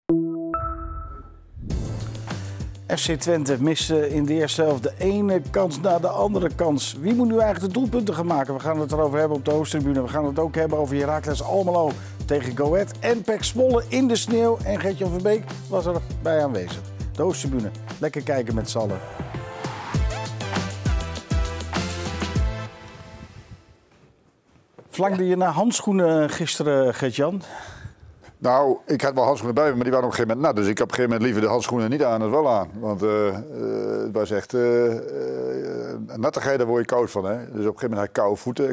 FC Twente mist in de eerste helft de ene kans na de andere kans. Wie moet nu eigenlijk de doelpunten gaan maken? We gaan het erover hebben op de hoofdtribune. We gaan het ook hebben over Heracles Almelo tegen Go Ahead. En PEC Zwolle in de sneeuw. En Gert-Jan Verbeek was erbij aanwezig. De hoofdtribune. Lekker kijken met z'n allen. Verlangde je naar handschoenen gisteren, Gert-Jan? Nou, ik had wel handschoenen bij me, maar die waren op een gegeven moment nat. Dus ik heb op een gegeven moment liever de handschoenen niet aan dan wel aan. Want het was echt nattigheid, daar word je koud van. Hè? Dus op een gegeven moment had ik koude voeten.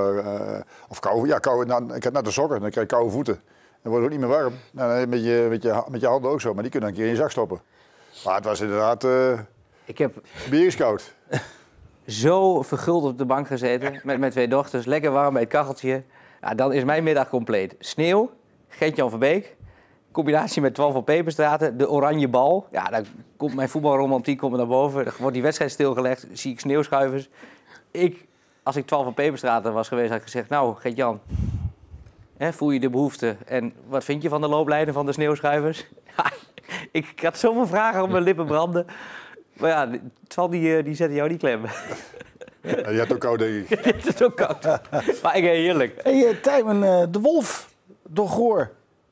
Ik had natte sokken, dan krijg je koude voeten. Dan wordt het ook niet meer warm. Nou, met je handen ook zo, maar die kunnen een keer in je zak stoppen. Maar het was inderdaad bierskoud. Zo verguld op de bank gezeten met mijn 2 dochters. Lekker warm bij het kacheltje. Ja, dan is mijn middag compleet. Sneeuw, Gert-Jan Verbeek, combinatie met Twan van Peperstraten, de oranje bal. Ja, dan komt mijn voetbalromantiek naar boven. Dan wordt die wedstrijd stilgelegd, zie ik sneeuwschuivers. Als ik Twan van Peperstraten was geweest, had ik gezegd... Nou, Gert-Jan, voel je de behoefte? En wat vind je van de looplijnen van de sneeuwschuivers? Ik had zoveel vragen op mijn lippen branden. Maar ja, Twan die zette jou niet klem. Ja, je had ook koud, denk ik. Het is ook koud. Maar heerlijk. Hey, Tijmen, de wolf, door Goor.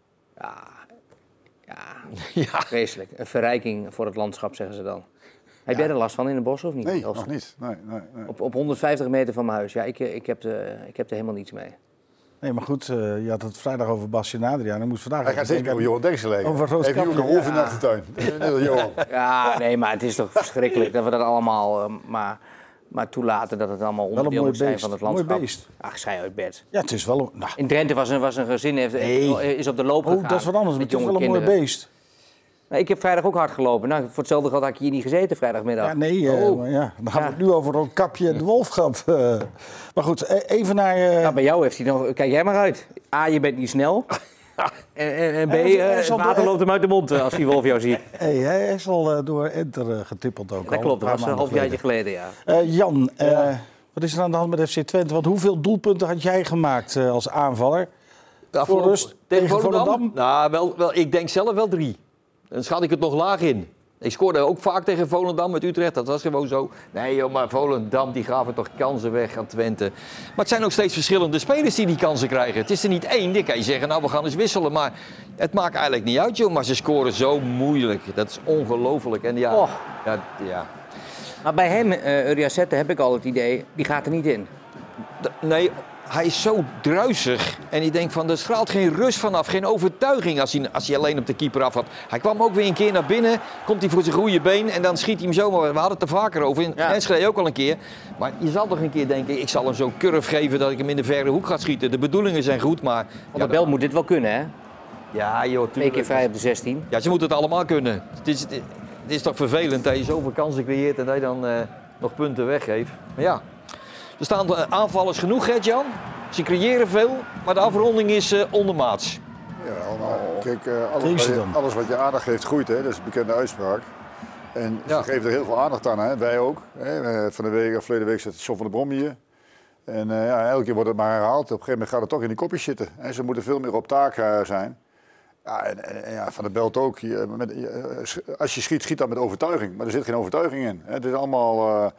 Ja, vreselijk. Een verrijking voor het landschap, zeggen ze dan. Heb jij er last van in het bos of niet? Nee, nog niet. Nee. Op 150 meter van mijn huis. Ja, ik heb er helemaal niets mee. Nee, maar goed, je had het vrijdag over Basje en Adriaan. Hij moest vandaag... Hij gaat zeker over Johan Derksen leggen. Over Roodkapje. Heeft hij ook een wolf in de achtertuin? Johan. Ja, nee, maar het is toch verschrikkelijk dat we dat allemaal maar toelaten dat het allemaal onderdeel moet zijn van het landschap. Mooi beest. Ach, schei uit bed. Ja, het is wel... Nou. In Drenthe was een gezin, is op de loop gegaan. Dat is wat anders, maar het is wel een mooi beest. Nou, ik heb vrijdag ook hard gelopen. Nou, voor hetzelfde geld had ik hier niet gezeten vrijdagmiddag. Ja, nee, maar dan gaan we het nu over Roodkapje en de wolf gehad. Maar goed, even naar... Nou, bij jou heeft hij nog... Kijk jij maar uit. A, je bent niet snel. En B, het water loopt hem uit de mond als die wolf jou ziet. Hij is al door Enter getippeld ook. Dat klopt, dat was een halfjaartje geleden, ja. Jan, wat is er aan de hand met FC Twente? Want hoeveel doelpunten had jij gemaakt als aanvaller? Voor rust tegen Volendam? Nou, ik denk zelf wel 3. Dan schat ik het nog laag in. Ik scoorde ook vaak tegen Volendam met Utrecht, dat was gewoon zo. Nee joh, maar Volendam die gaven toch kansen weg aan Twente. Maar het zijn ook steeds verschillende spelers die kansen krijgen. Het is er niet één, die kan je zeggen, nou we gaan eens wisselen. Maar het maakt eigenlijk niet uit joh, maar ze scoren zo moeilijk. Dat is ongelooflijk. En ja. Maar bij hem, Uriasette, heb ik al het idee, die gaat er niet in. Nee, hij is zo druisig en ik denk van, er straalt geen rust vanaf, geen overtuiging als hij alleen op de keeper af had. Hij kwam ook weer een keer naar binnen, komt hij voor zijn goede been en dan schiet hij hem zomaar. We hadden het er vaker over, in Enschede ook al een keer. Maar je zal toch een keer denken, ik zal hem zo curve geven dat ik hem in de verre hoek ga schieten. De bedoelingen zijn goed, maar... Van der Belt moet dit wel kunnen, hè? Ja, joh. 2 keer vrij op de 16. Ja, ze moeten het allemaal kunnen. Het is toch vervelend dat je zoveel kansen creëert en dat je dan nog punten weggeeft. Maar ja... Er staan aanvallers genoeg, Gert-Jan. Ze creëren veel, maar de afronding is ondermaats. Ja, maar kijk, alles wat je aandacht geeft groeit, hè? Dat is een bekende uitspraak. En ze geven er heel veel aandacht aan, hè? Wij ook. Hè? Verleden week zit John van der Brom hier. En elke keer wordt het maar herhaald. Op een gegeven moment gaat het toch in die kopjes zitten. Hè? Ze moeten veel meer op taak zijn. Ja, en Van der Belt ook. Als je schiet, schiet dan met overtuiging. Maar er zit geen overtuiging in. Hè? Het is allemaal...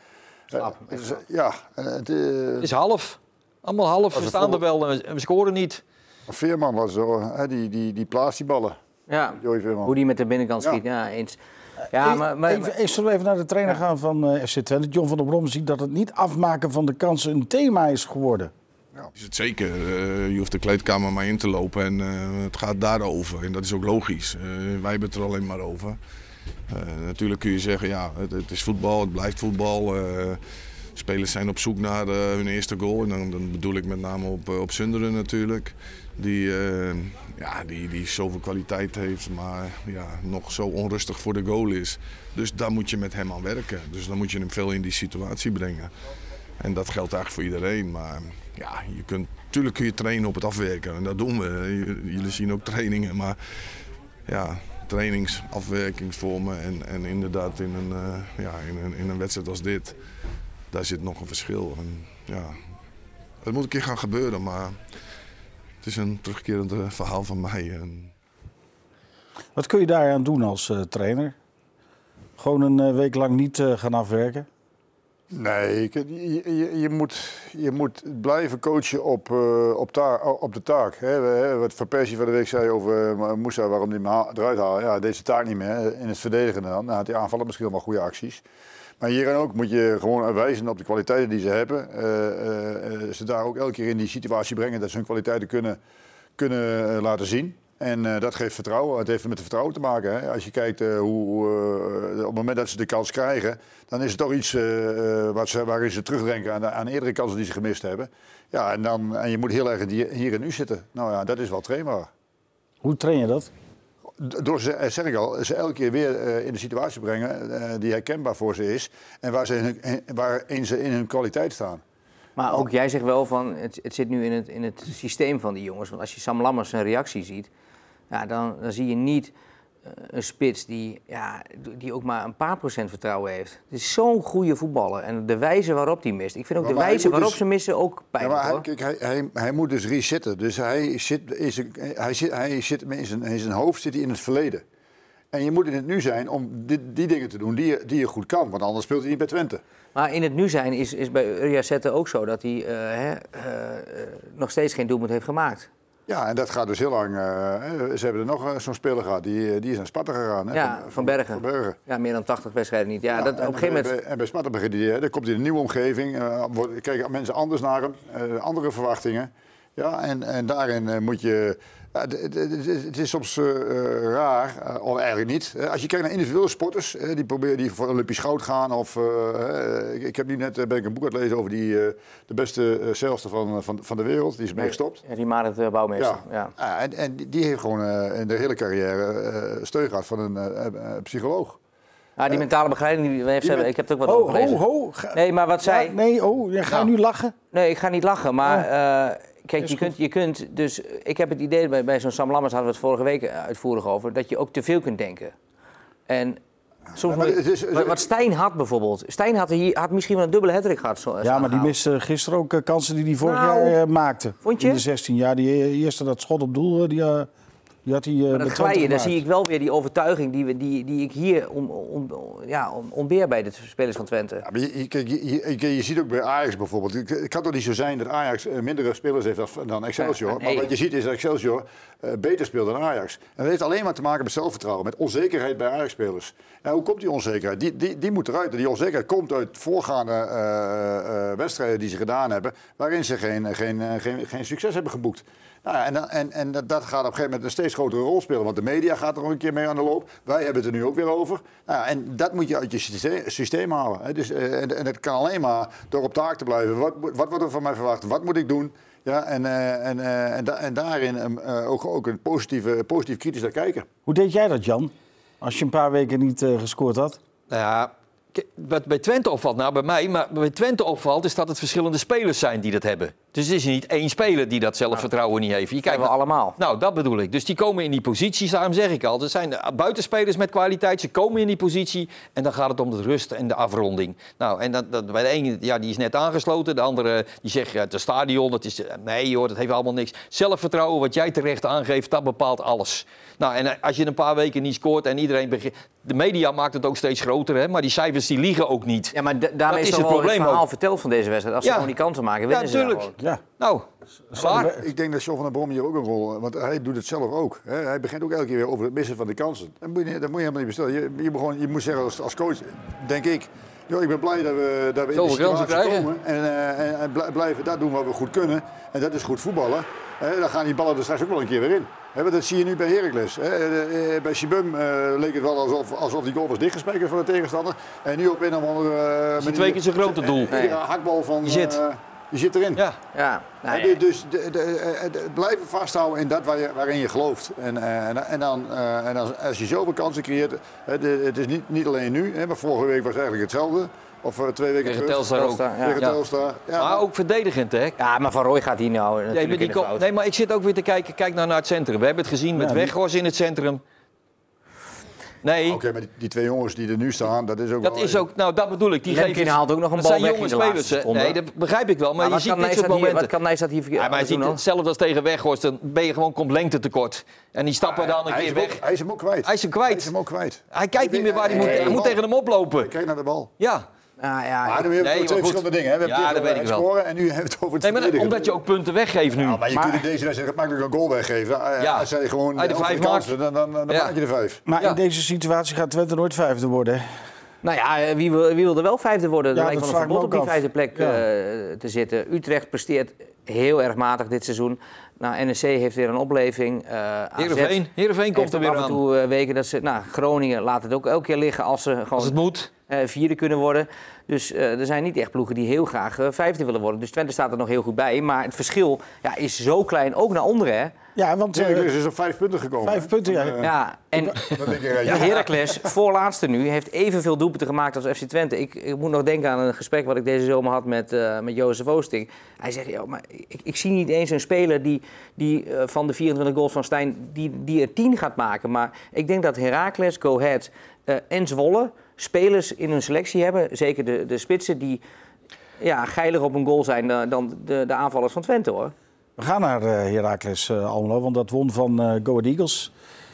Het is half. Allemaal half. We staan er wel en we scoren niet. Veerman was zo, die plaatst die ballen. Ja, hoe die met de binnenkant schiet. Ja, eens. Ja, Zullen we even naar de trainer gaan van FC Twente? John van der Brom ziet dat het niet afmaken van de kansen een thema is geworden. Ja. Is het zeker. Je hoeft de kleedkamer maar in te lopen en het gaat daarover. En dat is ook logisch. Wij hebben het er alleen maar over. Natuurlijk kun je zeggen, ja, het is voetbal, het blijft voetbal. Spelers zijn op zoek naar hun eerste goal. En dan bedoel ik met name op Sunderen natuurlijk. Die zoveel kwaliteit heeft, maar nog zo onrustig voor de goal is. Dus daar moet je met hem aan werken. Dus dan moet je hem veel in die situatie brengen. En dat geldt eigenlijk voor iedereen. Maar ja, natuurlijk kun je trainen op het afwerken. En dat doen we. Jullie zien ook trainingen, maar ja... trainingsafwerkingsvormen en inderdaad in een wedstrijd als dit, daar zit nog een verschil. En, het moet een keer gaan gebeuren, maar het is een terugkerend verhaal van mij. Wat kun je daaraan doen als trainer? Gewoon een week lang niet gaan afwerken? Nee, je moet blijven coachen op de taak. Wat Van Persie van de week zei over Moussa, waarom die hem eruit halen. Ja, deze taak niet meer. In het verdedigen dan had die aanvallen misschien wel goede acties. Maar hierin ook moet je gewoon wijzen op de kwaliteiten die ze hebben. Ze daar ook elke keer in die situatie brengen dat ze hun kwaliteiten kunnen laten zien. En dat geeft vertrouwen. Het heeft met de vertrouwen te maken. Hè. Als je kijkt op het moment dat ze de kans krijgen, dan is het toch iets waarin ze terugdenken aan eerdere kansen die ze gemist hebben. Ja, en je moet heel erg hier en nu zitten. Nou ja, dat is wel trainbaar. Hoe train je dat? Door ze, zeg ik al, ze elke keer weer in de situatie brengen die herkenbaar voor ze is. En waarin ze in hun kwaliteit staan. Maar ook jij zegt wel van, het zit nu in het systeem van die jongens. Want als je Sam Lammers zijn reactie ziet, ja, dan zie je niet een spits die ook maar een paar procent vertrouwen heeft. Het is zo'n goede voetballer. En de wijze waarop hij mist. Ik vind ook de wijze waarop ze missen ook pijnlijk. Ja, maar hij moet dus resetten. Dus hij zit in zijn hoofd zit hij in het verleden. En je moet in het nu zijn om die dingen te doen die je goed kan. Want anders speelt hij niet bij Twente. Maar in het nu zijn is bij Uriah Sette ook zo dat hij nog steeds geen doelpunt heeft gemaakt. Ja, en dat gaat dus heel lang. Ze hebben er nog zo'n speler gehad, die is naar Sparta gegaan. Hè, ja, van Bergen. Ja, meer dan 80 wedstrijden niet. Ja, dat, op een gegeven moment... En bij Sparta begint hij, dan komt hij in een nieuwe omgeving. Kijken mensen anders naar hem, andere verwachtingen. Ja, en daarin moet je... Ja, het is soms raar, of eigenlijk niet. Als je kijkt naar individuele sporters, die voor Olympisch goud gaan. Of, ik heb nu net ben ik een boek aan het lezen over de beste zeilster van de wereld. Die is mee gestopt. Ja, die Marit Bouwmeester. Ja. En die heeft gewoon in de hele carrière steun gehad van een psycholoog. Ja, die mentale begeleiding, ik heb het ook wat over gelezen. Nee, maar wat zij... Ga je nu lachen? Nee, ik ga niet lachen, maar... Kijk, je kunt dus... Ik heb het idee, bij zo'n Sam Lammers hadden we het vorige week uitvoerig over, dat je ook te veel kunt denken. En soms wat Stijn had bijvoorbeeld. Stijn had misschien wel een dubbele hattrick gehad. Ja, maar die miste gisteren ook kansen die hij vorig jaar maakte. Vond je? In de 16 jaar. Die eerste dat schot op doel, die had hij dat glijden, daar zie ik wel weer die overtuiging die ik hier ontbeer bij de spelers van Twente. Ja, maar je ziet ook bij Ajax bijvoorbeeld. Het kan toch niet zo zijn dat Ajax mindere spelers heeft dan Excelsior. Ja, nee. Maar wat je ziet is dat Excelsior beter speelt dan Ajax. En dat heeft alleen maar te maken met zelfvertrouwen, met onzekerheid bij Ajax-spelers. Nou, hoe komt die onzekerheid? Die moet eruit. Die onzekerheid komt uit voorgaande wedstrijden die ze gedaan hebben, waarin ze geen succes hebben geboekt. Nou, en dat gaat op een gegeven moment een steeds grotere rol spelen. Want de media gaat er nog een keer mee aan de loop. Wij hebben het er nu ook weer over. Nou, en dat moet je uit je systeem halen. Hè. Dus, en dat kan alleen maar door op taak te blijven. Wat wordt er van mij verwacht? Wat moet ik doen? Ja, en daarin ook een positief kritisch naar kijken. Hoe deed jij dat, Jan? Als je een paar weken niet gescoord had? Nou ja, wat bij Twente opvalt, nou bij mij, maar bij Twente opvalt is dat het verschillende spelers zijn die dat hebben. Dus het is niet één speler die dat zelfvertrouwen niet heeft. Je kijkt we allemaal. Nou, dat bedoel ik. Dus die komen in die posities, daarom zeg ik al. Er zijn buitenspelers met kwaliteit, ze komen in die positie en dan gaat het om de rust en de afronding. Nou, en dat bij de ene, ja, die is net aangesloten, de andere die zegt, ja, het stadion, dat is, nee hoor, dat heeft allemaal niks. Zelfvertrouwen, wat jij terecht aangeeft, dat bepaalt alles. Nou, en als je een paar weken niet scoort en iedereen begint... De media maakt het ook steeds groter, hè? Maar die cijfers die liegen ook niet. Ja, maar daarmee is toch wel het verhaal verteld van deze wedstrijd. Als ze gewoon die kansen maken, winnen ze natuurlijk. Ja, nou, klaar. Ik denk dat John van der Brom hier ook een rol... Want hij doet het zelf ook. Hè? Hij begint ook elke keer weer over het missen van de kansen. Dat moet je helemaal niet bestellen. Je moet zeggen als coach, denk ik... Joh, ik ben blij dat we in de situatie komen. En blijven dat doen wat we goed kunnen. En dat is goed voetballen. Dan gaan die ballen er straks ook wel een keer weer in. Dat zie je nu bij Heracles. Bij Sibum leek het wel alsof die goal was dichtgespijkerd van de tegenstander. En nu op een of andere... met 2 keer zijn grote doel. Iedere hakbal van... Je zit erin. Ja. Nee. Dus blijven vasthouden in dat waarin je gelooft. En dan als je zoveel kansen creëert... Het is niet alleen nu, maar vorige week was eigenlijk hetzelfde. Of 2 weken tegen terug. Telstar ook. Tegen Telstar. Ja, maar ook verdedigend, hè? Ja, maar Van Rooij gaat hier nou natuurlijk in de fout. Nee, maar ik zit ook weer te kijken. Kijk nou naar het centrum. We hebben het gezien met Weghorst in het centrum. Nee. Oké, maar die 2 jongens die er nu staan, dat is ook Dat is ook, nou dat bedoel ik. Die Lemkin haalt ook nog een dat bal zijn weg jonge in de laatste spelers. seconde. Nee, dat begrijp ik wel. Maar je ziet dit soort momenten. Wat kan Nijstad hier Ja, maar je ziet hetzelfde als tegen Weghorst. Dan ben je gewoon, komt lengte tekort. En die stappen dan een keer weg. Hij is hem ook kwijt. Hij is hem kwijt. Hij kijkt niet meer waar hij moet. Hij moet tegen hem oplopen. Kijk naar de bal. Ja. Maar nu hebben we 2 verschillende dingen. Hè. We hebben dat weet ik wel. scoren en nu hebben we het over het verdedigen. Omdat je ook punten weggeeft nu. Ja, maar je kunt in deze wedstrijd makkelijk een goal weggeven. Als jij gewoon de 5 maakt, dan maak je de 5. Maar in deze situatie gaat Twente nooit 5e worden. Nou ja, wie wil er wel 5e worden? Er lijkt wel een verbod op die 5e plek te zitten. Utrecht presteert heel erg matig dit seizoen. Nou, NEC heeft weer een opleving. Heerenveen komt er weer aan. Af en toe weken dat ze... Nou, Groningen laat het ook elke keer liggen als ze gewoon... Als het moet. 4e kunnen worden. Dus er zijn niet echt ploegen die heel graag 5e willen worden. Dus Twente staat er nog heel goed bij. Maar het verschil is zo klein, ook naar onderen. Hè? Ja, want Heracles is op 5 punten gekomen. 5 punten, ja. En Heracles, voorlaatste nu, heeft evenveel doelpunten gemaakt als FC Twente. Ik moet nog denken aan een gesprek wat ik deze zomer had met Jozef Oosting. Hij zegt, maar ik zie niet eens een speler die van de 24 goals van Stijn, die er 10 gaat maken. Maar ik denk dat Heracles, Go Ahead en Zwolle spelers in hun selectie hebben. Zeker de spitsen die geiliger op een goal zijn dan de aanvallers van Twente, hoor. We gaan naar Heracles Almelo, want dat won van Go Ahead Eagles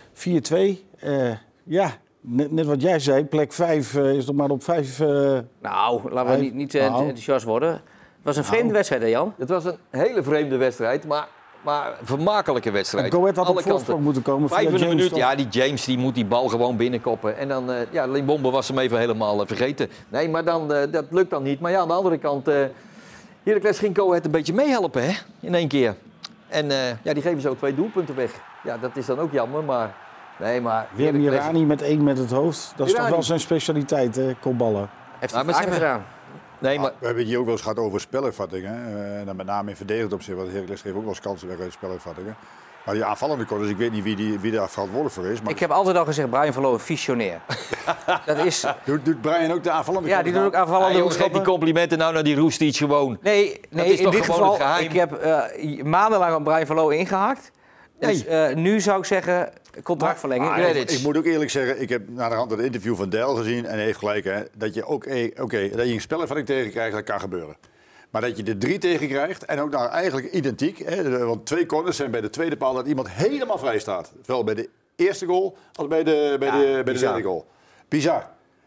4-2. Net wat jij zei, plek 5 is nog maar op 5... Nou, laten we niet enthousiast worden. Het was een vreemde wedstrijd, hè Jan? Het was een hele vreemde wedstrijd, maar een vermakelijke wedstrijd. Go Ahead had op voorsprong moeten komen. 25 minuten, die James die moet die bal gewoon binnenkoppen. En dan, Limbombe was hem even helemaal vergeten. Nee, maar dan, dat lukt dan niet. Maar ja, aan de andere kant, Heracles ging Go Ahead een beetje meehelpen, hè, in één keer. En die geven zo 2 doelpunten weg. Ja, dat is dan ook jammer, maar... Nee, maar... Weer Mirani met 1 met het hoofd. Dat is toch wel zijn specialiteit, hè, kopballen. Heeft hij vaker gedaan. Nee, maar... We hebben het hier ook wel eens gehad over spelervattingen. En dan met name in verdedigend opzicht, want Heracles geeft ook wel eens kansen weg uit spelervattingen. Maar die aanvallende corners, ik weet niet wie daar verantwoordelijk voor is. Maar... Ik heb altijd al gezegd, Brian Verloo, een visionair. Dat is... Doet Brian ook de aanvallende Ja, die doet ook aanvallende jongens, geef die complimenten nou naar die Roestic gewoon. Nee, in dit geval, ik heb maandenlang op Brian Verloo ingehakt. Dus nu zou ik zeggen, contractverlenging. Ik moet ook eerlijk zeggen, ik heb naar de hand het interview van Del gezien en hij heeft gelijk, hè, dat je ook dat je een spelervatting tegenkrijgt, dat kan gebeuren. Maar dat je er 3 tegen krijgt en ook nou eigenlijk identiek, hè, want 2 corners zijn bij de tweede paal dat iemand helemaal vrij staat. Zowel bij de eerste goal als bij de derde goal. Bizar.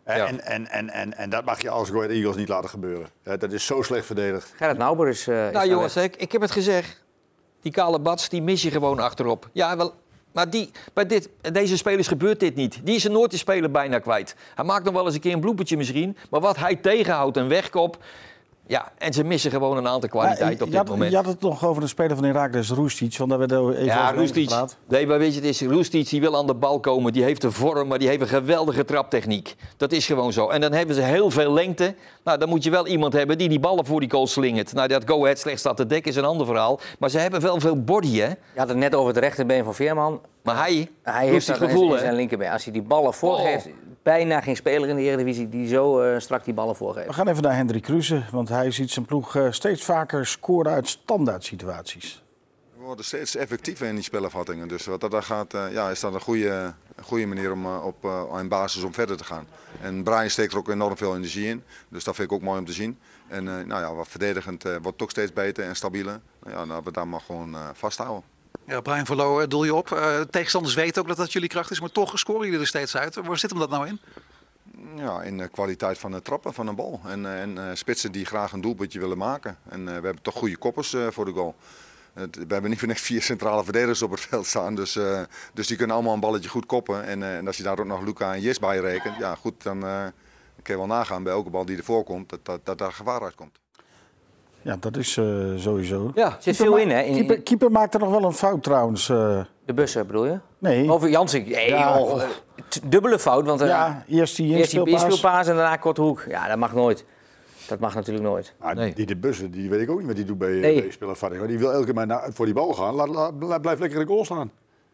En dat mag je als Go Ahead Eagles niet laten gebeuren. Dat is zo slecht verdedigd. Gerrit Nauber is... Nou jongens, ik heb het gezegd. Die kale bats, die mis je gewoon achterop. Ja, wel, maar bij deze spelers gebeurt dit niet. Die is er nooit de speler bijna kwijt. Hij maakt nog wel eens een keer een bloepertje misschien. Maar wat hij tegenhoudt, een wegkop... Ja, en ze missen gewoon een aantal kwaliteiten op dit moment. Je had het nog over de speler van Heracles, Roestic. Want daar werd even over Roestic. Nee, maar weet je, het is Roestic die wil aan de bal komen. Die heeft de vorm, maar die heeft een geweldige traptechniek. Dat is gewoon zo. En dan hebben ze heel veel lengte. Nou, dan moet je wel iemand hebben die ballen voor die goal slingert. Nou, dat Go Ahead slecht staat te dekken is een ander verhaal. Maar ze hebben wel veel body, hè. Je had het net over het rechterbeen van Veerman. Maar hij heeft het gevoel, in zijn linkerbeen. Als hij die ballen voorgeeft... Bijna geen speler in de Eredivisie die zo strak die ballen voorgeeft. We gaan even naar Hendrik Kruse, want hij ziet zijn ploeg steeds vaker scoren uit standaard situaties. We worden steeds effectiever in die spelervattingen. Dus wat dat gaat, is dat een goede manier om aan basis om verder te gaan. En Brian steekt er ook enorm veel energie in. Dus dat vind ik ook mooi om te zien. En wat verdedigend wordt het ook steeds beter en stabieler. Dat we daar maar gewoon vasthouden. Ja, Brian Verloo, doel je op. Tegenstanders weten ook dat jullie kracht is, maar toch scoren jullie er steeds uit. Waar zit hem dat nou in? Ja, in de kwaliteit van het trappen van een bal. En spitsen die graag een doelpuntje willen maken. En we hebben toch goede koppers voor de goal. We hebben niet voor niks 4 centrale verdedigers op het veld staan. Dus die kunnen allemaal een balletje goed koppen. En als je daar ook nog Luca en Jis bij rekent, ja goed, dan kun je wel nagaan bij elke bal die ervoor komt, dat daar gevaar uitkomt. Ja, dat is sowieso. Ja, er zit veel in, hè? Keeper maakt er nog wel een fout trouwens. De bussen bedoel je? Nee. Over Jansen. Dubbele fout, want eerst die inspelpaas en daarna korte hoek. Ja, dat mag nooit. Dat mag natuurlijk nooit. Die de bussen, die weet ik ook niet wat die doet bij spelervatting. Die wil elke keer maar voor die bal gaan. Blijf lekker in de goal staan.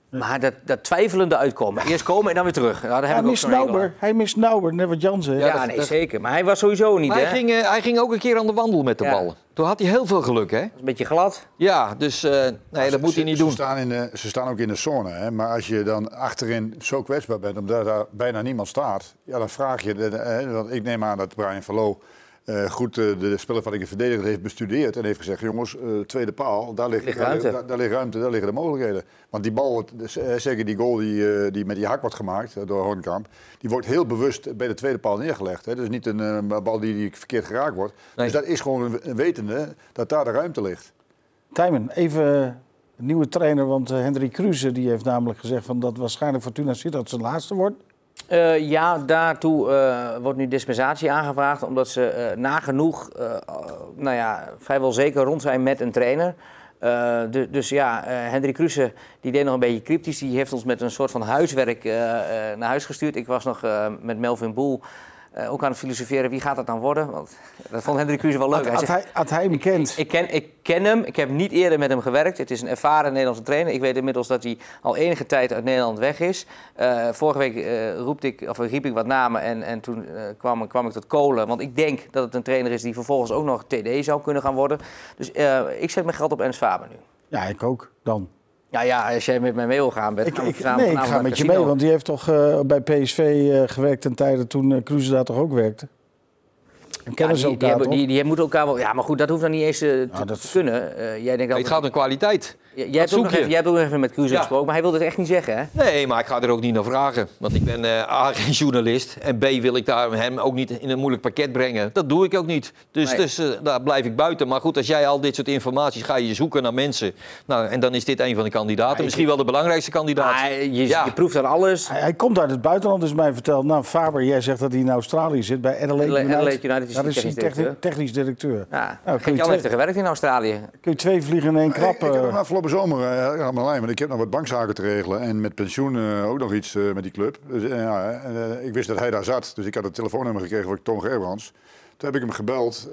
Maar dat twijfelende uitkomen. Eerst komen en dan weer terug. Nou, hij mist Nauber, net wat Jan zei. Ja, zeker. Maar hij was sowieso niet, hè? Hij ging ook een keer aan de wandel met de bal. Toen had hij heel veel geluk, hè? Dat is een beetje glad. Ja, dus dat moet hij niet doen. Ze staan ook in de zone, hè? Maar als je dan achterin zo kwetsbaar bent, omdat daar bijna niemand staat, ja, dan vraag je, want ik neem aan dat Brian Verloo goed de spelopvatting verdediger heeft bestudeerd en heeft gezegd, jongens, tweede paal, daar ligt ruimte, daar liggen de mogelijkheden. Want die bal, zeker die goal die met die hak wordt gemaakt door Hoornkamp, die wordt heel bewust bij de tweede paal neergelegd. Hè? Dus niet een bal die verkeerd geraakt wordt. Nee. Dus dat is gewoon een wetende dat daar de ruimte ligt. Tijmen, even een nieuwe trainer, want Hendrik Kruse die heeft namelijk gezegd van dat waarschijnlijk Fortuna Sittard zijn laatste wordt. Daartoe wordt nu dispensatie aangevraagd, omdat ze nagenoeg vrijwel zeker rond zijn met een trainer. Hendrik Kruse die deed nog een beetje cryptisch. Die heeft ons met een soort van huiswerk naar huis gestuurd. Ik was nog met Melvin Boel ook aan het filosoferen, wie gaat dat dan worden? Want dat vond Hendrik Kruse wel leuk. Had hij hem kent? Ik ken hem. Ik heb niet eerder met hem gewerkt. Het is een ervaren Nederlandse trainer. Ik weet inmiddels dat hij al enige tijd uit Nederland weg is. Vorige week riep ik wat namen en toen kwam ik tot Kolen. Want ik denk dat het een trainer is die vervolgens ook nog TD zou kunnen gaan worden. Dus ik zet mijn geld op Ernst Faber nu. Ja, ik ook dan. Ja, als jij met mij mee wil gaan. Ik ga met je mee, want die heeft toch bij PSV gewerkt ten tijde toen Kruse daar toch ook werkte. En kennen ze elkaar toch? Die moeten elkaar wel... Ja, maar goed, dat hoeft dan niet eens te kunnen. Jij denkt het gaat om kwaliteit. Jij hebt ook nog even met Kruse gesproken, maar hij wilde het echt niet zeggen, hè? Nee, maar ik ga er ook niet naar vragen. Want ik ben A, geen journalist. En B, wil ik hem ook niet in een moeilijk pakket brengen. Dat doe ik ook niet. Dus daar blijf ik buiten. Maar goed, als jij al dit soort informatie ga je zoeken naar mensen. Nou, en dan is dit een van de kandidaten. Misschien wel de belangrijkste kandidaat. Je proeft aan alles. Hij komt uit het buitenland, is mij verteld. Nou, Faber, jij zegt dat hij in Australië zit. Bij Adelaide United. Daar is hij technisch directeur. Ja. Jan heeft er gewerkt in Australië. Kun je 2 vliegen in 1 klap? Ik heb afgelopen zomer aan mijn lijn, want ik heb nog wat bankzaken te regelen. En met pensioen ook nog iets met die club. Dus, ik wist dat hij daar zat. Dus ik had het telefoonnummer gekregen van Toon Gerbrands. Toen heb ik hem gebeld.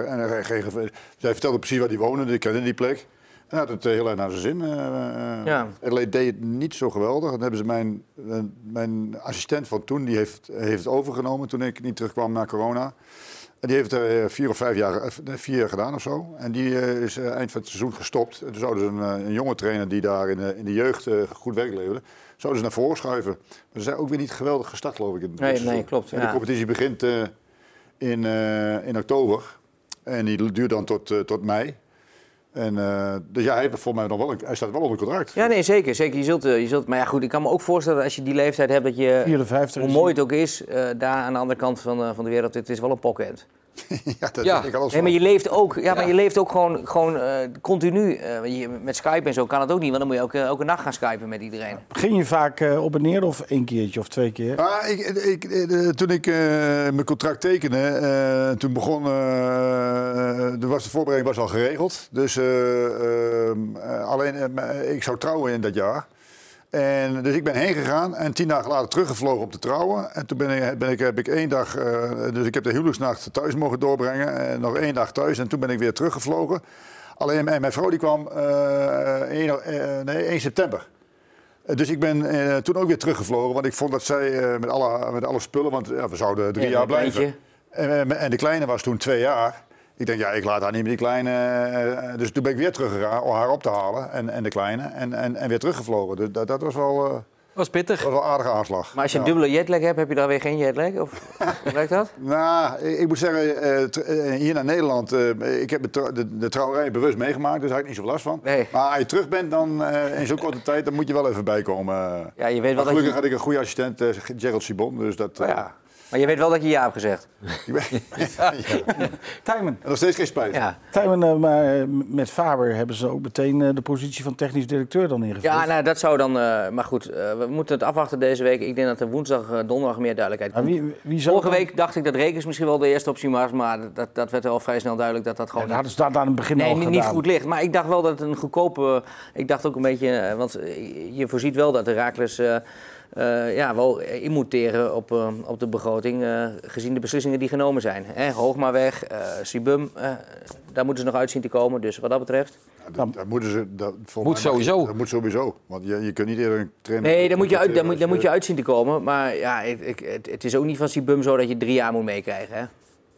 Zij vertelde precies waar hij woonde. Ik kende die plek. En had het heel erg naar zijn zin. Adelaide deed het niet zo geweldig. Dan hebben ze mijn assistent van toen, die heeft het overgenomen toen ik niet terugkwam na corona. En die heeft er 4 of 5 jaar, 4 jaar gedaan of zo. En die is eind van het seizoen gestopt. En toen zouden ze een jonge trainer die daar in de jeugd goed werk leverde, zouden ze naar voren schuiven. Maar ze zijn ook weer niet geweldig gestart, geloof ik. Nee, klopt. En de competitie begint in oktober. En die duurt dan tot mei. En, dus ja, hij staat wel onder contract. Ja, nee, zeker. Je zult, maar ja, goed, ik kan me ook voorstellen dat als je die leeftijd hebt, dat je, 54 hoe mooi het ook is, daar aan de andere kant van de wereld, het is wel een pocket. Dat denk ik alles van. Maar je leeft ook, maar je leeft ook gewoon continu. Met Skype en zo kan het ook niet, want dan moet je elke nacht gaan skypen met iedereen. Ging je vaak op en neer of 1 keertje of 2 keer? Toen ik mijn contract tekende, toen begon, de voorbereiding was al geregeld. Dus alleen ik zou trouwen in dat jaar. En dus ik ben heen gegaan en 10 dagen later teruggevlogen om te trouwen. En toen heb ik 1 dag, dus ik heb de huwelijksnacht thuis mogen doorbrengen. En nog 1 dag thuis en toen ben ik weer teruggevlogen. Alleen mijn vrouw die kwam 1 september. Dus ik ben toen ook weer teruggevlogen, want ik vond dat zij met alle spullen, want we zouden 3 jaar blijven. En de kleine was toen 2 jaar. Ik denk, ik laat haar niet met die kleine. Dus toen ben ik weer teruggegaan om haar op te halen en de kleine. En weer teruggevlogen. Dus dat was wel... was pittig. Dat was wel een aardige aanslag. Maar als je een dubbele jetlag hebt, heb je dan weer geen jetlag? Of hoe werkt dat? Nou, ik moet zeggen, hier naar Nederland, ik heb de trouwerij bewust meegemaakt, dus daar heb ik niet zo last van. Nee. Maar als je terug bent dan in zo'n korte tijd, dan moet je wel even bijkomen. Ja, je weet wel gelukkig had ik een goede assistent, Gerald Sibon, dus dat... Maar je weet wel dat je ja hebt gezegd. Tijmen. Nog steeds geen spijt. Ja. Tijmen, maar met Faber hebben ze ook meteen de positie van technisch directeur dan ingevuld. Ja, nou, dat zou dan... maar goed, we moeten het afwachten deze week. Ik denk dat er woensdag, donderdag meer duidelijkheid komt. Vorige week dacht ik dat Rekers misschien wel de eerste optie was, maar dat werd wel vrij snel duidelijk dat dat gewoon... Ja, dat staat aan het begin al gedaan. Niet goed ligt. Maar ik dacht wel dat het een goedkope... Ik dacht ook een beetje... Want je voorziet wel dat Heracles... wel in moet teren op de begroting, gezien de beslissingen die genomen zijn. Hoogma weg, Sibum, daar moeten ze nog uit zien te komen. Dus wat dat betreft... Dat moeten ze... Sowieso. Dat moet sowieso. Want je kunt niet eerder een trainer... Nee, daar moet je uit zien te komen. Maar ja, het is ook niet van Sibum zo dat je 3 jaar moet meekrijgen. Hè?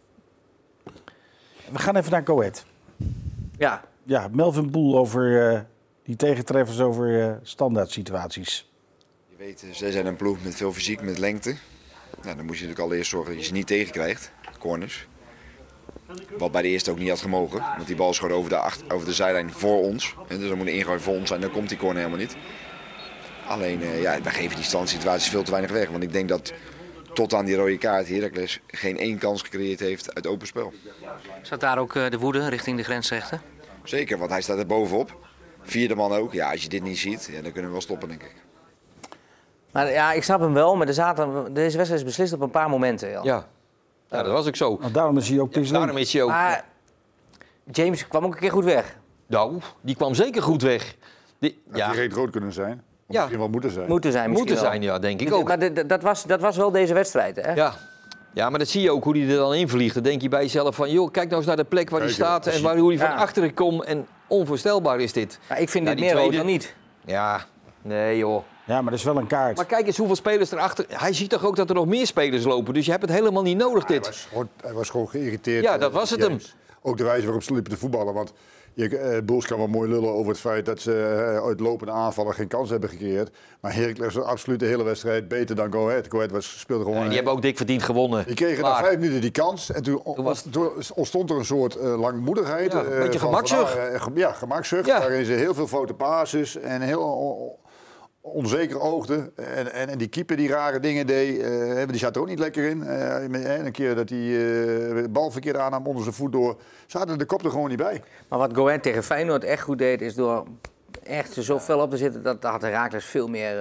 We gaan even naar Go Ahead. Ja. Ja, Melvin Boel over die tegentreffers over standaard situaties. Je weet, zij zijn een ploeg met veel fysiek, met lengte. Nou, dan moet je natuurlijk allereerst zorgen dat je ze niet tegenkrijgt, corners. Wat bij de eerste ook niet had gemogen, want die bal schoot over de zijlijn voor ons. En dus dan moet een ingooi voor ons zijn, dan komt die corner helemaal niet. Alleen, wij geven die standsituaties veel te weinig weg. Want ik denk dat tot aan die rode kaart Heracles geen 1 kans gecreëerd heeft uit open spel. Zat daar ook de woede richting de grensrechter? Zeker, want hij staat er bovenop. 4e man ook. Ja, als je dit niet ziet, dan kunnen we wel stoppen, denk ik. Maar ja, ik snap hem wel, maar deze wedstrijd is beslist op een paar momenten. Ja, dat was ook zo. Nou, daarom is hij ook Daarom is hij ook... Maar James kwam ook een keer goed weg. Nou, die kwam zeker goed weg. Die reed rood kunnen zijn. Of misschien wel moeten zijn. Moeten zijn, ja, denk ik ook. Maar dat was wel deze wedstrijd, hè? Ja, maar dat zie je ook hoe hij er dan invliegt. Dan denk je bij jezelf van, joh, kijk nou eens naar de plek waar hij staat en hoe hij van achteren komt. En onvoorstelbaar is dit. Maar ik vind dit meer rood dan niet. Ja, nee joh. Ja, maar dat is wel een kaart. Maar kijk eens hoeveel spelers erachter... Hij ziet toch ook dat er nog meer spelers lopen. Dus je hebt het helemaal niet nodig, dit. Hij was gewoon geïrriteerd. Ja, dat was het hem. Ook de wijze waarop ze liepen te voetballen. Want Boels kan wel mooi lullen over het feit dat ze uit lopende aanvallen geen kans hebben gecreëerd. Maar Heracles was absoluut de hele wedstrijd beter dan Go Ahead. Go Ahead speelde gewoon... die hebben ook dik verdiend gewonnen. Die kregen na 5 minuten die kans. En toen ontstond er een soort langmoedigheid. Ja, een beetje gemakzucht. Gemakzucht. Waarin ze heel veel foute passes en heel... onzeker oogde en die keeper die rare dingen deed, die zat er ook niet lekker in. Een keer dat hij de bal verkeerd aannam onder zijn voet door, zaten de kop er gewoon niet bij. Maar wat Go Ahead tegen Feyenoord echt goed deed, is door echt zo fel op te zitten, dat had Heracles veel meer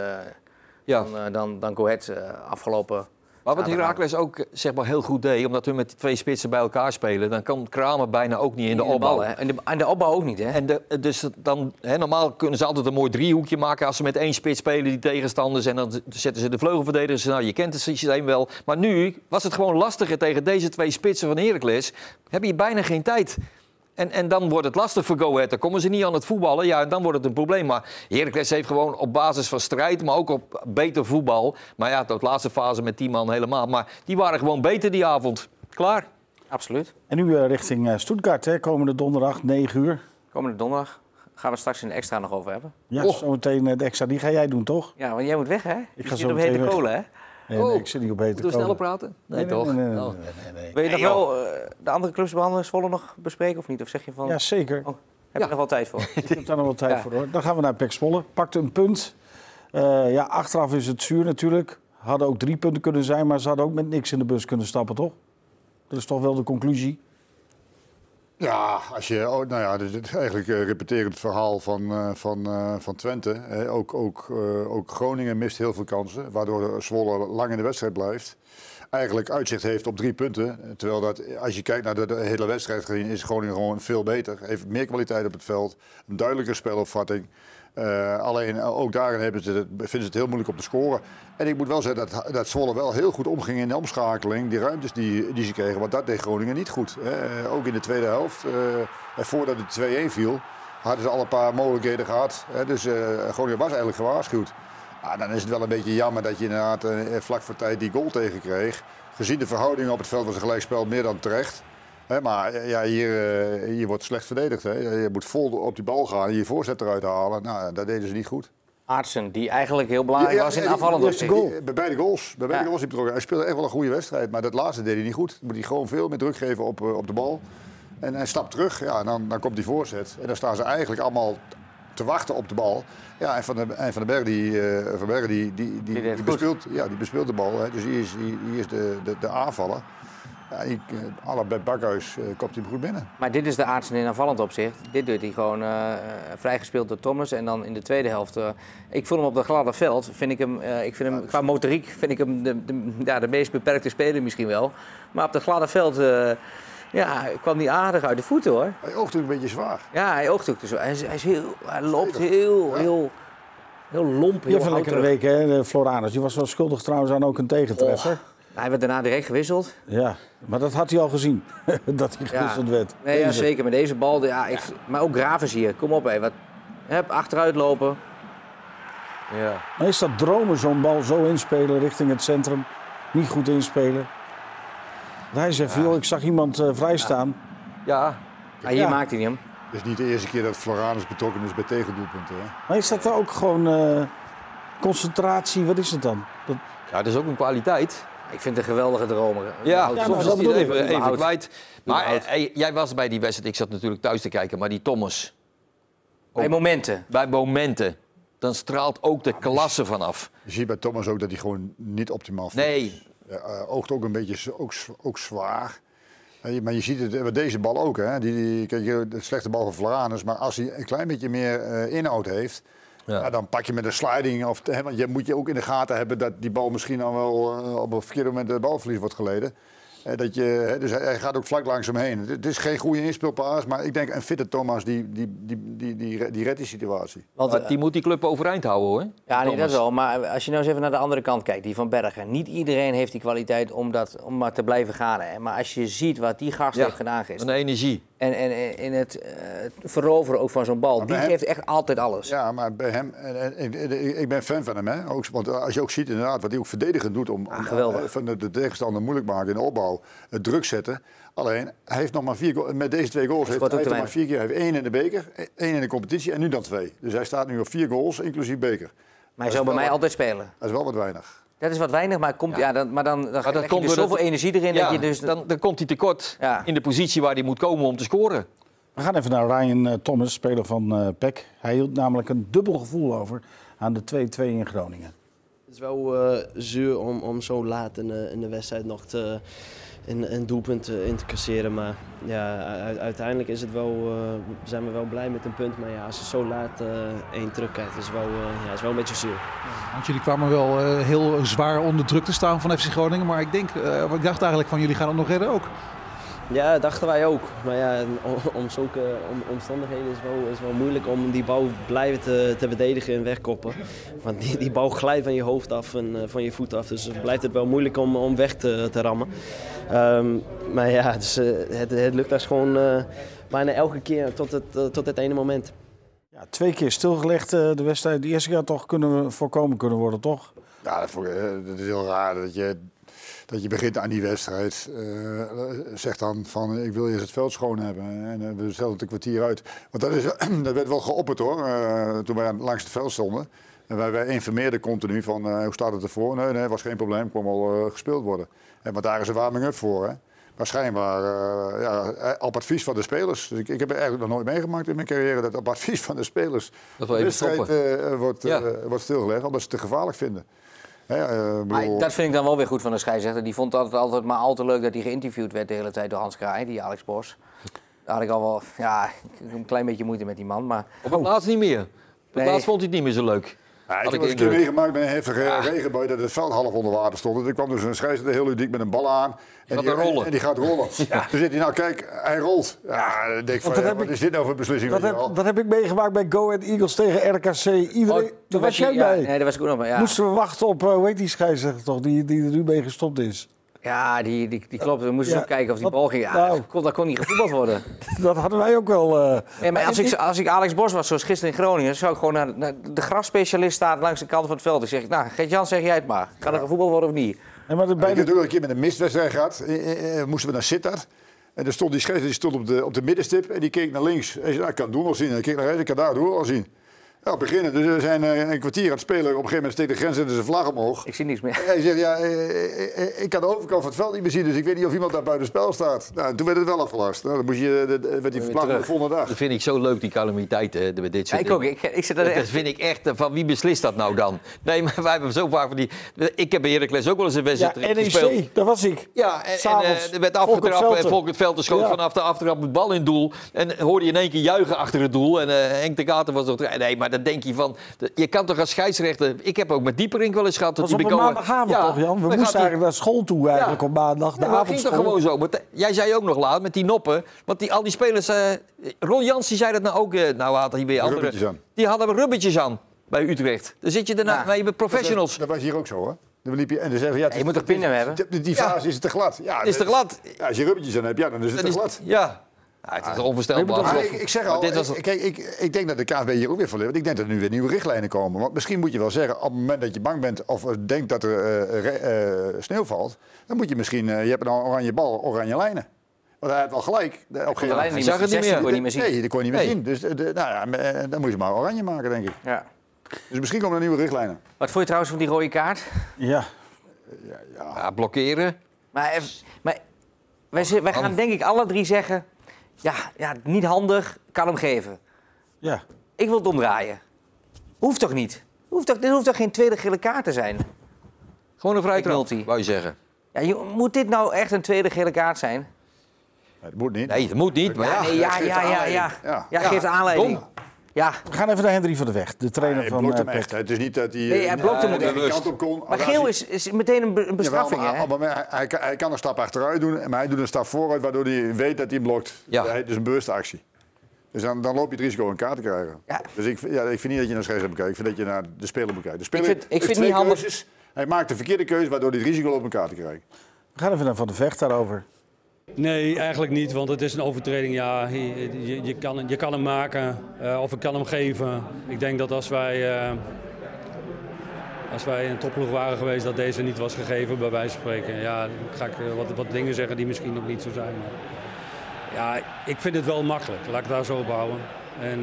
dan Go Ahead afgelopen. Maar wat Heracles ook zeg maar heel goed deed, omdat we met 2 spitsen bij elkaar spelen, dan kan Kramer bijna ook niet in de opbouw. En de opbouw ook niet, hè? Dus dan, normaal kunnen ze altijd een mooi driehoekje maken als ze met 1 spits spelen, die tegenstanders. En dan zetten ze de vleugelverdedigers. Nou, je kent het systeem wel. Maar nu was het gewoon lastiger tegen deze 2 spitsen van Heracles. Heb je bijna geen tijd. En dan wordt het lastig voor Go Ahead. Dan komen ze niet aan het voetballen. Ja, dan wordt het een probleem. Maar Heracles heeft gewoon op basis van strijd, maar ook op beter voetbal. Maar ja, tot de laatste fase met 10 man helemaal. Maar die waren gewoon beter die avond. Klaar. Absoluut. En nu richting Stuttgart, hè? Komende donderdag, 9 uur. Komende donderdag gaan we straks in de extra nog over hebben. Ja, zometeen de extra. Die ga jij doen, toch? Ja, want jij moet weg, hè? Ik ga zit zo op meteen hete weg. kolen, hè? Nee, ik zit niet op hete Moeten we sneller praten? Nee, toch? Nee. Wil je nog wel de andere clubs behandelen, Zwolle nog bespreken of niet? Of zeg je van... Ja, zeker. Oh, heb je nog wel tijd voor? Ik heb daar nog wel tijd voor, hoor. Dan gaan we naar PEC Zwolle. Pakte een punt. Achteraf is het zuur natuurlijk. Hadden ook 3 punten kunnen zijn, maar ze hadden ook met niks in de bus kunnen stappen, toch? Dat is toch wel de conclusie? Ja, als je, dus eigenlijk repeterend het verhaal van Twente. Ook Groningen mist heel veel kansen, waardoor Zwolle lang in de wedstrijd blijft. Eigenlijk uitzicht heeft op 3 punten. Terwijl dat, als je kijkt naar de hele wedstrijd gezien, is Groningen gewoon veel beter. Heeft meer kwaliteit op het veld, een duidelijke spelopvatting. Alleen ook daarin vinden ze het heel moeilijk om te scoren. En ik moet wel zeggen dat Zwolle wel heel goed omging in de omschakeling. Die ruimtes die ze kregen, want dat deed Groningen niet goed. Ook in de tweede helft, voordat het 2-1 viel, hadden ze al een paar mogelijkheden gehad. Dus Groningen was eigenlijk gewaarschuwd. Dan is het wel een beetje jammer dat je inderdaad vlak voor tijd die goal tegenkreeg. Gezien de verhoudingen op het veld was een gelijkspel meer dan terecht. Maar ja, hier wordt slecht verdedigd. Je moet vol op die bal gaan en je voorzet eruit halen. Nou, dat deden ze niet goed. Aartsen, die eigenlijk heel belangrijk was in aanvallend opzicht. Bij beide goals. Hij speelde echt wel een goede wedstrijd. Maar dat laatste deed hij niet goed. Dan moet hij gewoon veel meer druk geven op de bal. En hij stapt terug. Ja, en dan komt die voorzet. En dan staan ze eigenlijk allemaal te wachten op de bal. Ja, en Van den Berg die bespeelt de bal. Hè. Dus hier is de aanvaller. Ja, allebei Bakhuis kopt hij hem goed binnen. Maar dit is de Aartsen in aanvallend opzicht. Dit doet hij gewoon vrijgespeeld door Thomas. En dan in de tweede helft... ik voel hem op dat gladde veld. Ik vind hem qua motoriek vind ik hem de meest beperkte speler misschien wel. Maar op dat gladde veld... kwam hij aardig uit de voeten, hoor. Hij oogt ook een beetje zwaar. Ja, hij oogt ook zo. Hij loopt heel... Heel lomp, heel Je van lekkere week, hè, Floranus. Die was wel schuldig trouwens aan ook een tegentreffer. Hij werd daarna direct gewisseld. Ja, maar dat had hij al gezien, dat hij gewisseld werd. Nee, ja, zeker. Met deze bal, maar ook Gravens hier. Kom op, achteruit lopen. Ja. Maar is dat dromen, zo'n bal zo inspelen richting het centrum? Niet goed inspelen. Hij zegt, joh, ik zag iemand vrijstaan. Ja. Hier maakt hij hem. Het is niet de eerste keer dat Floranus betrokken is bij tegendoelpunten. Hè? Maar is dat ook gewoon concentratie? Wat is het dan? Ja, dat is ook een kwaliteit. Ik vind het een geweldige dromer. Ja, soms dat is bedoel hij ik. even kwijt. Maar jij was bij die wedstrijd, ik zat natuurlijk thuis te kijken, maar die Thomas. Bij momenten. Bij momenten. Dan straalt ook de klasse vanaf. Je ziet bij Thomas ook dat hij gewoon niet optimaal voelt. Nee. Oogt ook een beetje ook zwaar. Maar je ziet het bij deze bal ook. Hè? Kijk, de slechte bal van Floranus. Maar als hij een klein beetje meer inhoud heeft... Ja, dan pak je met een sliding. Want je moet je ook in de gaten hebben dat die bal misschien dan wel op een verkeerde moment de balverlies wordt geleden. Dus hij gaat ook vlak langs hem heen. Het is geen goede inspeelpaas, maar ik denk een fitte Thomas die redt die situatie. Want die moet die club overeind houden, hoor. Ja, nee, dat wel. Maar als je nou eens even naar de andere kant kijkt, die van Bergen. Niet iedereen heeft die kwaliteit om maar te blijven gaan. Hè. Maar als je ziet wat die gast heeft gedaan gisteren. Een energie. En in het veroveren ook van zo'n bal. Die geeft echt altijd alles. Ja, maar bij hem... Ik ben fan van hem, hè. Want als je ook ziet inderdaad wat hij ook verdedigend doet... om van de tegenstander moeilijk maken in de opbouw, het druk zetten. Alleen, hij heeft nog maar 4 goals. Met deze 2 goals heeft hij nog maar 4 keer. Hij heeft 1 in de beker, 1 in de competitie en nu dan 2. Dus hij staat nu op 4 goals, inclusief beker. Maar hij zou bij mij altijd spelen. Dat is wel wat weinig. Dat is wat weinig, maar dan komt er zoveel energie erin. Ja, dat je dus... dan komt hij tekort in de positie waar hij moet komen om te scoren. We gaan even naar Ryan Thomas, speler van PEC. Hij hield namelijk een dubbel gevoel over aan de 2-2 in Groningen. Het is wel zuur om zo laat in de wedstrijd nog een doelpunt in te casseren. Maar ja, uiteindelijk is het zijn we wel blij met een punt. Maar ja, als je zo laat 1 terugkijkt, is het wel een beetje zuur. Ja, want jullie kwamen wel heel zwaar onder druk te staan van FC Groningen. Maar ik dacht eigenlijk van jullie gaan het nog redden ook. Ja, dat dachten wij ook. Maar ja, om zulke omstandigheden is het wel moeilijk om die bal blijven te verdedigen en wegkoppen. Want die bal glijdt van je hoofd af en van je voet af. Dus het blijft het wel moeilijk om weg te rammen. Maar ja, dus, het lukt ons gewoon bijna elke keer tot het ene moment. Ja, 2 keer stilgelegd de wedstrijd. De eerste keer had toch voorkomen kunnen worden, toch? Ja, dat is heel raar dat je begint aan die wedstrijd. Zegt dan van ik wil eerst het veld schoon hebben. En we stellen het een kwartier uit. Want dat werd wel geopperd hoor, toen wij langs het veld stonden. En wij informeerden continu van hoe staat het ervoor? Nee, was geen probleem, kon wel gespeeld worden. Want daar is een warming-up voor. Hè. Waarschijnlijk op advies van de spelers. Dus ik heb het eigenlijk nog nooit meegemaakt in mijn carrière dat op advies van de spelers de wedstrijd wordt stilgelegd, omdat ze het te gevaarlijk vinden. Dat vind ik dan wel weer goed van de scheidsrechter. Die vond het altijd maar al te leuk dat hij geïnterviewd werd de hele tijd door Hans Kraai, die Alex Bos. Daar had ik al wel een klein beetje moeite met die man. Maar... Op het laatst niet meer. Op het laatst vond hij het niet meer zo leuk. Ja, ik heb eens een keer meegemaakt met een heftige regenbui dat het veld half onder water stond. Er kwam dus een scheidsrechter heel ludiek met een bal aan. En die gaat rollen. Ja. Dan zit hij, nou kijk, hij rolt. Ja, dan denk ik van, wat is dit nou voor beslissing? Dat heb ik meegemaakt bij Go Ahead Eagles tegen RKC. Iedereen, daar was jij bij. Nee, daar was ik ook nog bij. Ja. Moesten we wachten op, hoe heet die scheidsrechter toch, die er nu mee gestopt is? Ja, die klopt. We moesten ook kijken of die bal ging. Ja, dat kon niet gevoetbald worden. Dat hadden wij ook wel. Nee, maar als ik Alex Bos was, zoals gisteren in Groningen, zou ik gewoon naar de grasspecialist staan langs de kant van het veld. Dan zeg ik, nou, Gert-Jan, zeg jij het maar. Kan er gevoetbald worden of niet? Ik heb ook een keer met een mistwedstrijd gehad. Moesten we naar Sittard. En daar stond die scheidsrechter op de middenstip en die keek naar links. Hij zei, nou, ik kan het doel al zien. En ik keek naar rechts, ik kan daar het doel al zien. Ja, beginnen. Dus we zijn een kwartier aan het spelen. Op een gegeven moment steekt de grens en zijn vlag omhoog. Ik zie niks meer. Hij zegt, ja, ik kan de overkant van het veld niet meer zien, dus ik weet niet of iemand daar buiten spel staat. Nou, en toen werd het wel afgelast. Nou, dan moest werd die verplaatst de volgende dag. Dat vind ik zo leuk, die calamiteiten. Dit soort ik ook. Ik zit er dat vind ik echt, van wie beslist dat nou dan? Nee, maar wij hebben zo vaak van die... Ik heb bij Heracles ook wel eens een wedstrijd gespeeld. NEC, daar was ik. Ja, en er werd afgetrapt en Volkert Velten schoot vanaf de aftrap het bal in het doel. En hoorde je in één keer juichen achter het doel. En Henk de Kater was nog... Nee, maar dan denk je van... Je kan toch als scheidsrechter... Ik heb ook met Dieperink wel eens gehad... Dat was op een maandagavond toch, Jan? We moesten eigenlijk naar school toe eigenlijk op maandag. Dat ging toch gewoon zo. Maar jij zei ook nog laat met die noppen. Want al die spelers... Ron Jans die zei dat nou ook... nou had hij weer andere... Die hadden rubbertjes aan. bij Utrecht. Dan zit je daarna met professionals. Dat was hier ook zo, hoor. Dan liep je en dan zeggen je moet toch pinnen hebben? Die fase is te glad. Ja, is te glad. Ja, als je rubbertjes aan hebt, dan is het te glad. Ja. Het is onvoorstelbaar. Maar ik zeg al, kijk, ik denk dat de KNVB hier ook weer voor leert. Ik denk dat er nu weer nieuwe richtlijnen komen. Want misschien moet je wel zeggen, op het moment dat je bang bent of denkt dat er sneeuw valt, dan moet je misschien, je hebt een oranje bal, oranje lijnen. Want hij had wel gelijk. De lijnen zag het niet meer. Nee, dat kon je niet meer zien. Dus dan moet je maar oranje maken, denk ik. Ja. Dus misschien komen er nieuwe richtlijnen. Wat vond je trouwens van die rode kaart? Ja. Ja, blokkeren. Maar wij gaan denk ik alle 3 zeggen... Ja, niet handig, kan hem geven. Ja. Ik wil het omdraaien. Hoeft toch niet? Dit hoeft toch geen tweede gele kaart te zijn? Gewoon een vrije trap, wou je zeggen. Ja, moet dit nou echt een tweede gele kaart zijn? Nee, dat moet niet. Nee, dat moet niet. Maar ja, geeft aanleiding. Ja. We gaan even naar Hendrik van der Weg, de trainer van PEC. Het is niet dat hij... Nee, hij blokt hem de kant op kon. Maar geel is meteen een bestraffing, hè? Hij kan een stap achteruit doen, maar hij doet een stap vooruit, waardoor hij weet dat hij hem blokt. Ja. Het is een bewuste actie. Dus dan loop je het risico een kaart te krijgen. Ja. Dus ik vind niet dat je naar scheidsrechter kijkt. Ik vind dat je naar de speler moet kijken. De speler ik vind heeft niet handig. keuzes. Hij maakt de verkeerde keuze, waardoor hij het risico loopt een kaart te krijgen. We gaan even naar Van der Vecht daarover. Nee, eigenlijk niet, want het is een overtreding. Ja, je kan hem maken of ik kan hem geven. Ik denk dat als wij een topploeg waren geweest, dat deze niet was gegeven, bij wijze van spreken. Ja, dan ga ik wat dingen zeggen die misschien nog niet zo zijn. Maar ja, ik vind het wel makkelijk. Laat ik daar zo op houden. En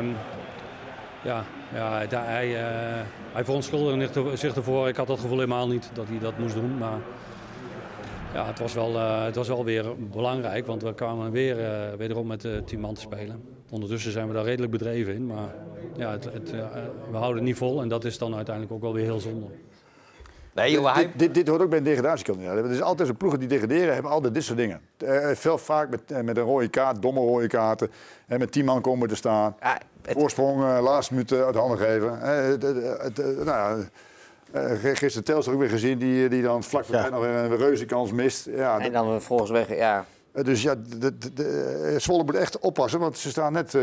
hij verontschuldigde zich ervoor. Ik had dat gevoel helemaal niet dat hij dat moest doen. Maar ja, het was wel weer belangrijk, want we kwamen wederom met 10 man te spelen. Ondertussen zijn we daar redelijk bedreven in, maar ja, we houden het niet vol en dat is dan uiteindelijk ook wel weer heel zonde. Nee, joh, dit hoort ook bij een degradatiekandidaat. Het is altijd zo'n ploegen die degraderen, hebben altijd dit soort dingen. Veel vaak met een rode kaart, domme rode kaarten. Met 10 man komen te staan. Voorsprong, laatste minuut uit de handen geven. Gisteren Telstra ook weer gezien, die dan vlak voor tijd nog een reuze kans mist. Ja, en dan volgens weg, ja. Dus ja, Zwolle moet echt oppassen, want ze staan net...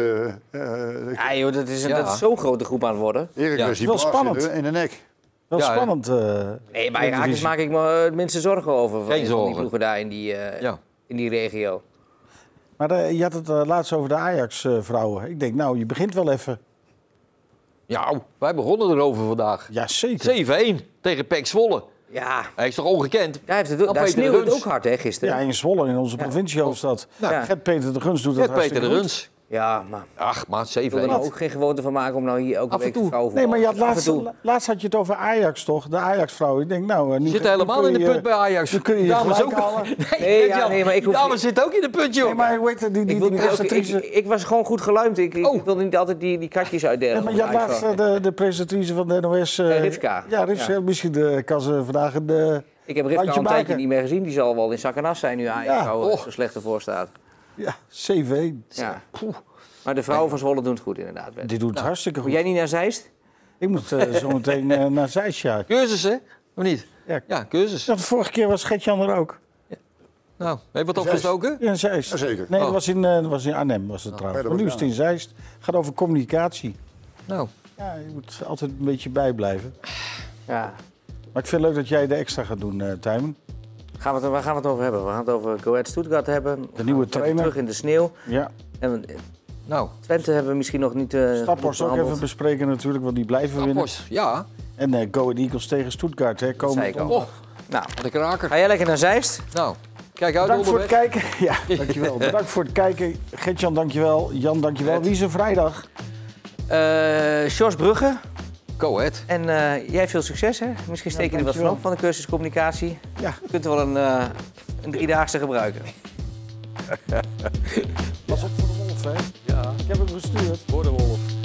dat is zo'n grote groep aan het worden. Erik, wel spannend. In de nek. Wel spannend. Nee, maar Herakles maak ik me het minste zorgen over. Geen zorgen. Die ploegen daar in die regio. Maar je had het laatst over de Ajax-vrouwen. Ik denk, nou, je begint wel even. Ja, wij begonnen erover vandaag. Ja, zeker. 7-1 tegen PEC Zwolle. Ja. Hij is toch ongekend? Daar sneeuwde het ook hard, hè, gisteren? Ja, in Zwolle, in onze provinciehoofdstad. Gert-Peter de Guns doet dat hartstikke goed. Peter de Guns. Ja, maar... Ach, maar 7-1. Ik wil er nou ook geen gewoonte van maken om nou hier elke week te vrouwen. Nee, maar je had laatst had je het over Ajax, toch? De Ajax-vrouwen. Ik denk, nou... Nu zit helemaal in de punt bij Ajax. Nu kun je dames ook halen. Nee, maar ik hoef... dames zitten ook in de punt, joh. Nee, maar hoe heet die presentatrice? Ik was gewoon goed geluimd. Ik wilde niet altijd die katjes uitdelen. Nee, maar je had laatst de presentatrice van de NOS... Rivka. Ja, Rivka. Misschien kan ze vandaag een... Ik heb Rivka al een tijdje niet meer gezien. Die zal wel in zak en as zijn nu Ajax zo slecht ervoor staat. Ja, 7-1. Ja. Maar de vrouwen van Zwolle doen het goed inderdaad. Die doen het hartstikke goed. Moet jij niet naar Zeist? Ik moet zo meteen naar Zeist, ja. Cursus, hè? Of niet? Ja, cursus. Ja, de vorige keer was Gert-Jan er ook. Ja. Nou, heb je wat opgestoken? Ja, in Zeist. Ja, zeker. Nee, dat was in Arnhem was het trouwens. Maar nu is het in Zeist. Het gaat over communicatie. Nou. Ja, je moet altijd een beetje bijblijven. Ja. Maar ik vind het leuk dat jij de extra gaat doen, Tijmen. Waar gaan we het over hebben? We gaan het over Go Ahead Stuttgart hebben. De nieuwe trainer. Terug in de sneeuw. Ja. En Twente hebben we misschien nog niet... Staphorst ook even bespreken natuurlijk, want die blijven winnen. Ja. En Go Ahead Eagles tegen Stuttgart, hè. Nou, wat een kraker. Ga jij lekker naar Zeist? Nou, kijk uit. Bedankt voor het kijken. Ja, dankjewel. Bedankt voor het kijken. Gert-Jan, dankjewel. Jan, dankjewel. Wie is er vrijdag? Sjors Brugge. Go Ahead. En jij veel succes, hè? Misschien steek je er wat van op van de cursus communicatie. Ja. Je kunt er wel een 3-daagse gebruiken. Pas op voor de wolf, hè? Ja. Ik heb hem gestuurd. Voor de wolf.